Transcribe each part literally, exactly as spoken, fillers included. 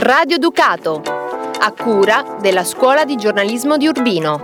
Radio Ducato, a cura della Scuola di Giornalismo di Urbino.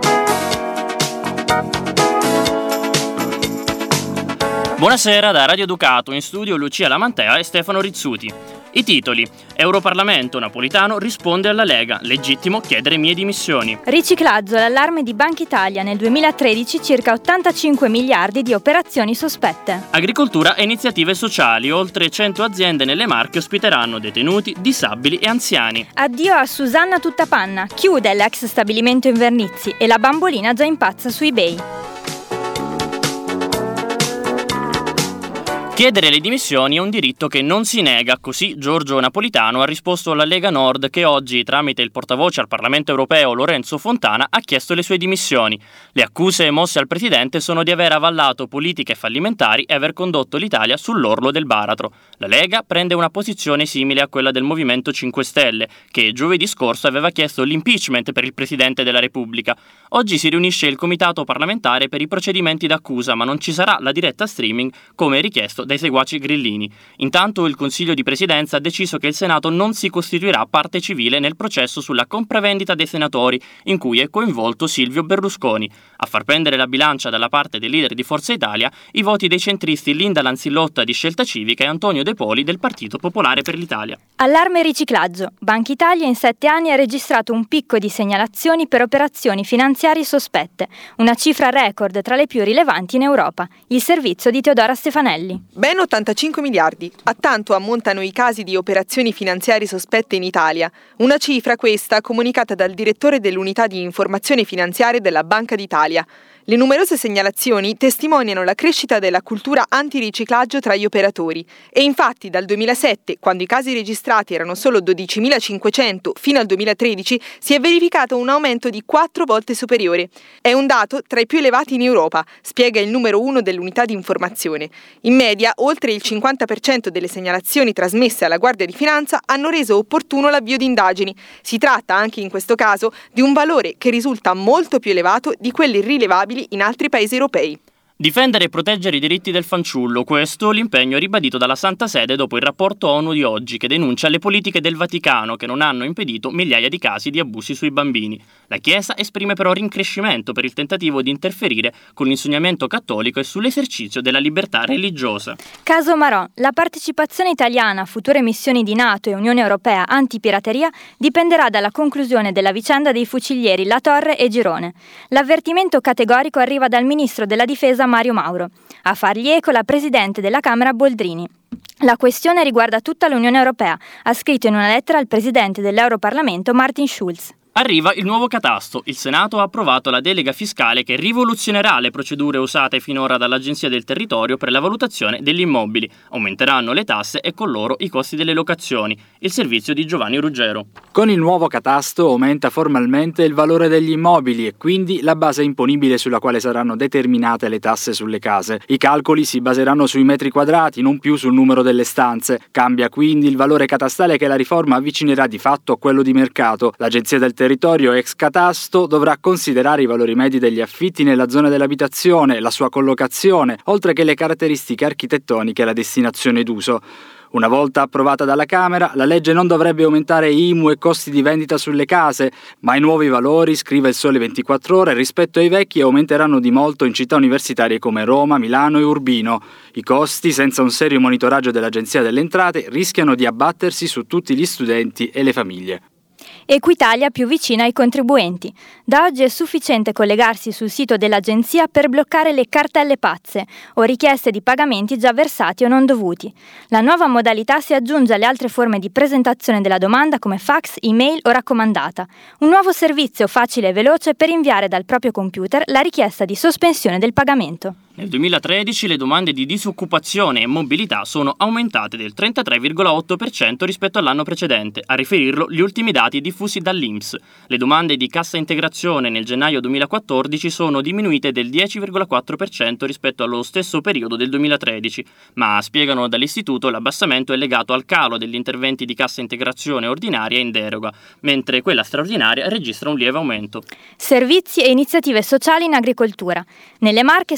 Buonasera da Radio Ducato, in studio Lucia Lamantea e Stefano Rizzuti. I titoli: Europarlamento Napolitano risponde alla Lega, legittimo chiedere mie dimissioni. Riciclaggio, l'allarme di Banca Italia, nel duemilatredici circa ottantacinque miliardi di operazioni sospette. Agricoltura e iniziative sociali, oltre cento aziende nelle Marche ospiteranno detenuti, disabili e anziani. Addio a Susanna Tuttapanna, chiude l'ex stabilimento Invernizzi e la bambolina già impazza su eBay. Chiedere le dimissioni è un diritto che non si nega, così Giorgio Napolitano ha risposto alla Lega Nord che oggi, tramite il portavoce al Parlamento europeo Lorenzo Fontana, ha chiesto le sue dimissioni. Le accuse mosse al presidente sono di aver avallato politiche fallimentari e aver condotto l'Italia sull'orlo del baratro. La Lega prende una posizione simile a quella del Movimento cinque Stelle, che giovedì scorso aveva chiesto l'impeachment per il Presidente della Repubblica. Oggi si riunisce il Comitato parlamentare per i procedimenti d'accusa, ma non ci sarà la diretta streaming come richiesto dai seguaci grillini. Intanto il Consiglio di Presidenza ha deciso che il Senato non si costituirà parte civile nel processo sulla compravendita dei senatori, in cui è coinvolto Silvio Berlusconi. A far pendere la bilancia dalla parte del leader di Forza Italia i voti dei centristi Linda Lanzillotta di Scelta Civica e Antonio De Poli del Partito Popolare per l'Italia. Allarme riciclaggio. Banca Italia in sette anni ha registrato un picco di segnalazioni per operazioni finanziarie sospette, una cifra record tra le più rilevanti in Europa. Il servizio di Teodora Stefanelli. Ben ottantacinque miliardi. A tanto ammontano i casi di operazioni finanziarie sospette in Italia. Una cifra questa comunicata dal direttore dell'unità di informazione finanziaria della Banca d'Italia. Le numerose segnalazioni testimoniano la crescita della cultura antiriciclaggio tra gli operatori e infatti dal duemilasette, quando i casi registrati erano solo dodicimilacinquecento, fino al duemilatredici si è verificato un aumento di quattro volte superiore. È un dato tra i più elevati in Europa, spiega il numero uno dell'unità di informazione. In media, oltre il cinquanta per cento delle segnalazioni trasmesse alla Guardia di Finanza hanno reso opportuno l'avvio di indagini. Si tratta anche in questo caso di un valore che risulta molto più elevato di quelli rilevabili in altri paesi europei. Difendere e proteggere i diritti del fanciullo, questo l'impegno ribadito dalla Santa Sede dopo il rapporto ONU di oggi che denuncia le politiche del Vaticano che non hanno impedito migliaia di casi di abusi sui bambini. La Chiesa esprime però rincrescimento per il tentativo di interferire con l'insegnamento cattolico e sull'esercizio della libertà religiosa. Caso Marò, la partecipazione italiana a future missioni di NATO e Unione Europea antipirateria dipenderà dalla conclusione della vicenda dei fucilieri La Torre e Girone. L'avvertimento categorico arriva dal ministro della Difesa Mario Mauro. A fargli eco la presidente della Camera Boldrini. La questione riguarda tutta l'Unione Europea, ha scritto in una lettera al presidente dell'Europarlamento Martin Schulz. Arriva il nuovo catasto. Il Senato ha approvato la delega fiscale che rivoluzionerà le procedure usate finora dall'Agenzia del Territorio per la valutazione degli immobili. Aumenteranno le tasse e con loro i costi delle locazioni. Il servizio di Giovanni Ruggero. Con il nuovo catasto aumenta formalmente il valore degli immobili e quindi la base imponibile sulla quale saranno determinate le tasse sulle case. I calcoli si baseranno sui metri quadrati, non più sul numero delle stanze. Cambia quindi il valore catastale che la riforma avvicinerà di fatto a quello di mercato. L'Agenzia del Territorio ex catasto dovrà considerare i valori medi degli affitti nella zona dell'abitazione, la sua collocazione, oltre che le caratteristiche architettoniche e la destinazione d'uso. Una volta approvata dalla Camera, la legge non dovrebbe aumentare I M U e costi di vendita sulle case, ma i nuovi valori, scrive il Sole ventiquattro Ore, rispetto ai vecchi aumenteranno di molto in città universitarie come Roma, Milano e Urbino. I costi, senza un serio monitoraggio dell'Agenzia delle Entrate, rischiano di abbattersi su tutti gli studenti e le famiglie. Equitalia più vicina ai contribuenti. Da oggi è sufficiente collegarsi sul sito dell'agenzia per bloccare le cartelle pazze o richieste di pagamenti già versati o non dovuti. La nuova modalità si aggiunge alle altre forme di presentazione della domanda come fax, email o raccomandata. Un nuovo servizio facile e veloce per inviare dal proprio computer la richiesta di sospensione del pagamento. Nel duemilatredici le domande di disoccupazione e mobilità sono aumentate del trentatré virgola otto per cento rispetto all'anno precedente, a riferirlo gli ultimi dati diffusi dall'I N P S. Le domande di cassa integrazione nel gennaio duemilaquattordici sono diminuite del dieci virgola quattro per cento rispetto allo stesso periodo del duemilatredici, ma spiegano dall'istituto l'abbassamento è legato al calo degli interventi di cassa integrazione ordinaria in deroga, mentre quella straordinaria registra un lieve aumento. Servizi e iniziative sociali in agricoltura. Nelle Marche sono più di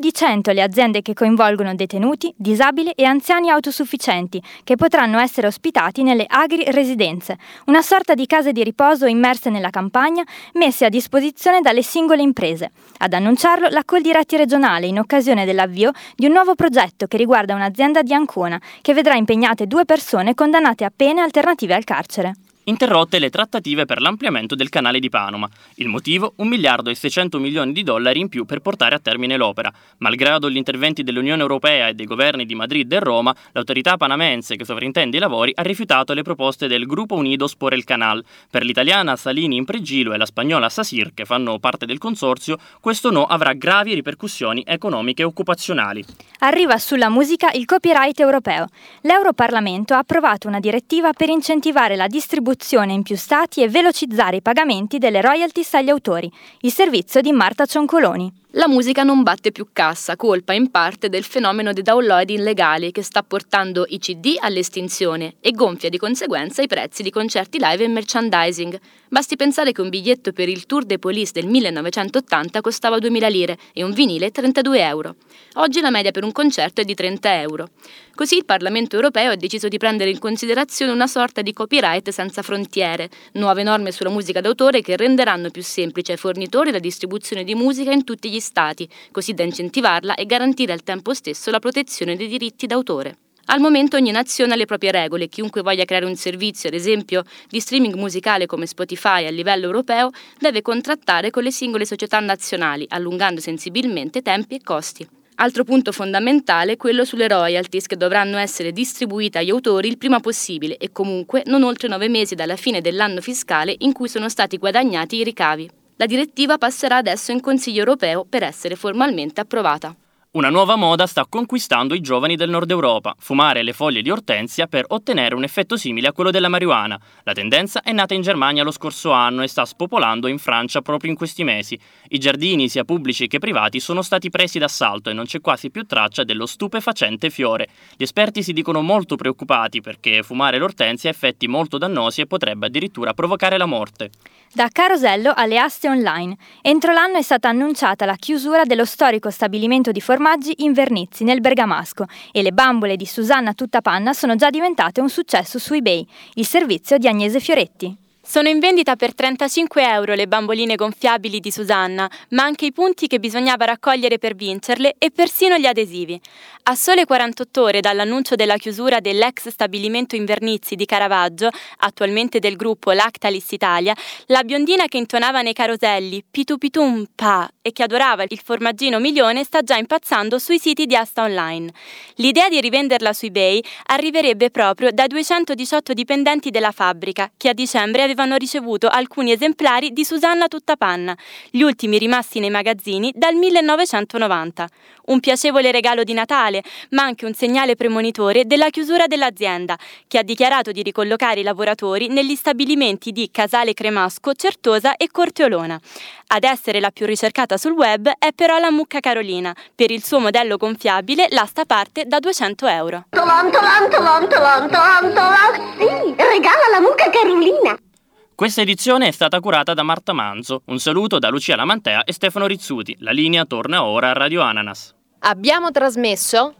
di cento le aziende che coinvolgono detenuti, disabili e anziani autosufficienti, che potranno essere ospitati nelle agri-residenze, una sorta di case di riposo immerse nella campagna, messe a disposizione dalle singole imprese. Ad annunciarlo la Coldiretti regionale in occasione dell'avvio di un nuovo progetto che riguarda un'azienda di Ancona, che vedrà impegnate due persone condannate a pene alternative al carcere. Interrotte le trattative per l'ampliamento del canale di Panama. Il motivo? Un miliardo e seicento milioni di dollari in più per portare a termine l'opera. Malgrado gli interventi dell'Unione Europea e dei governi di Madrid e Roma, l'autorità panamense che sovrintende i lavori ha rifiutato le proposte del Grupo Unidos por el Canal. Per l'italiana Salini Impregilo e la spagnola Sacyr, che fanno parte del consorzio, questo no avrà gravi ripercussioni economiche e occupazionali. Arriva sulla musica il copyright europeo. L'Europarlamento ha approvato una direttiva per incentivare la distribuzione in più stati e velocizzare i pagamenti delle royalties agli autori, il servizio di Marta Cioncoloni. La musica non batte più cassa, colpa in parte del fenomeno dei download illegali che sta portando i C D all'estinzione e gonfia di conseguenza i prezzi di concerti live e merchandising. Basti pensare che un biglietto per il Tour de Police del millenovecentottanta costava duemila lire e un vinile trentadue euro. Oggi la media per un concerto è di trenta euro. Così il Parlamento europeo ha deciso di prendere in considerazione una sorta di copyright senza frontiere, nuove norme sulla musica d'autore che renderanno più semplice ai fornitori la distribuzione di musica in tutti gli stati, così da incentivarla e garantire al tempo stesso la protezione dei diritti d'autore. Al momento ogni nazione ha le proprie regole, chiunque voglia creare un servizio, ad esempio, di streaming musicale come Spotify a livello europeo, deve contrattare con le singole società nazionali, allungando sensibilmente tempi e costi. Altro punto fondamentale è quello sulle royalties che dovranno essere distribuite agli autori il prima possibile e comunque non oltre nove mesi dalla fine dell'anno fiscale in cui sono stati guadagnati i ricavi. La direttiva passerà adesso in Consiglio europeo per essere formalmente approvata. Una nuova moda sta conquistando i giovani del nord Europa, fumare le foglie di ortensia per ottenere un effetto simile a quello della marijuana. La tendenza è nata in Germania lo scorso anno e sta spopolando in Francia proprio in questi mesi. I giardini, sia pubblici che privati, sono stati presi d'assalto e non c'è quasi più traccia dello stupefacente fiore. Gli esperti si dicono molto preoccupati perché fumare l'ortensia ha effetti molto dannosi e potrebbe addirittura provocare la morte. Da Carosello alle aste online. Entro l'anno è stata annunciata la chiusura dello storico stabilimento di formaggi Invernizzi nel Bergamasco e le bambole di Susanna Tuttapanna sono già diventate un successo su eBay, il servizio di Agnese Fioretti. Sono in vendita per trentacinque euro le bamboline gonfiabili di Susanna, ma anche i punti che bisognava raccogliere per vincerle e persino gli adesivi. A sole quarantotto ore dall'annuncio della chiusura dell'ex stabilimento Invernizzi di Caravaggio, attualmente del gruppo Lactalis Italia, la biondina che intonava nei caroselli pitu pitum pa e che adorava il formaggino milione sta già impazzando sui siti di asta online. L'idea di rivenderla su eBay arriverebbe proprio da duecentodiciotto dipendenti della fabbrica, che a dicembre avevano ricevuto alcuni esemplari di Susanna Tuttapanna, gli ultimi rimasti nei magazzini dal millenovecentonovanta. Un piacevole regalo di Natale, ma anche un segnale premonitore della chiusura dell'azienda, che ha dichiarato di ricollocare i lavoratori negli stabilimenti di Casale Cremasco, Certosa e Corteolona. Ad essere la più ricercata sul web è però la mucca Carolina. Per il suo modello gonfiabile l'asta parte da duecento euro. Tolon, tolon, tolon, tolon, tolon, tolon. Sì, regala la mucca Carolina. Questa edizione è stata curata da Marta Manzo. Un saluto da Lucia Lamantea e Stefano Rizzuti. La linea torna ora a Radio Ananas. Abbiamo trasmesso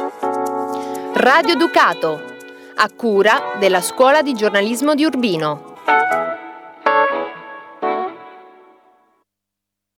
Radio Ducato, a cura della Scuola di Giornalismo di Urbino.